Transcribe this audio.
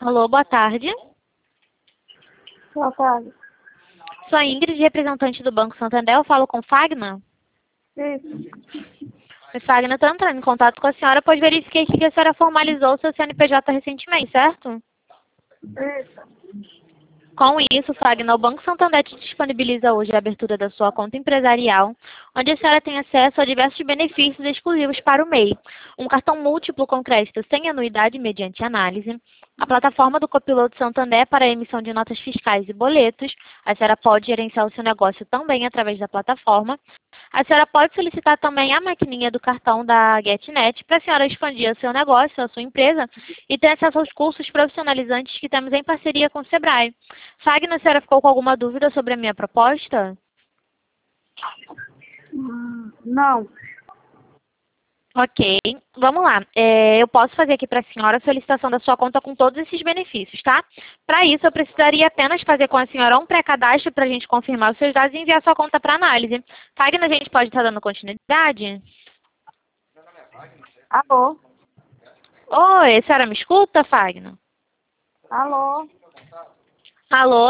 Alô, boa tarde. Boa tarde. Sou a Ingrid, representante do Banco Santander. Eu falo com Fagner. Isso. O Fagner está entrando em contato com a senhora, pois verifiquei que a senhora formalizou o seu CNPJ recentemente, certo? Isso. Com isso, Fagner, o Banco Santander te disponibiliza hoje a abertura da sua conta empresarial, onde a senhora tem acesso a diversos benefícios exclusivos para o MEI. Um cartão múltiplo com crédito sem anuidade mediante análise, a plataforma do Copiloto Santander para a emissão de notas fiscais e boletos. A senhora pode gerenciar o seu negócio também através da plataforma. A senhora pode solicitar também a maquininha do cartão da GetNet para a senhora expandir o seu negócio, a sua empresa, e ter acesso aos cursos profissionalizantes que temos em parceria com o Sebrae. Fagner, a senhora ficou com alguma dúvida sobre a minha proposta? Não. Ok, vamos lá. Eu posso fazer aqui para a senhora a solicitação da sua conta com todos esses benefícios, tá? Para isso, eu precisaria apenas fazer com a senhora um pré-cadastro para a gente confirmar os seus dados e enviar sua conta para análise. Fagner, a gente pode estar dando continuidade? Alô? Oi, a senhora me escuta, Fagner? Alô? Alô?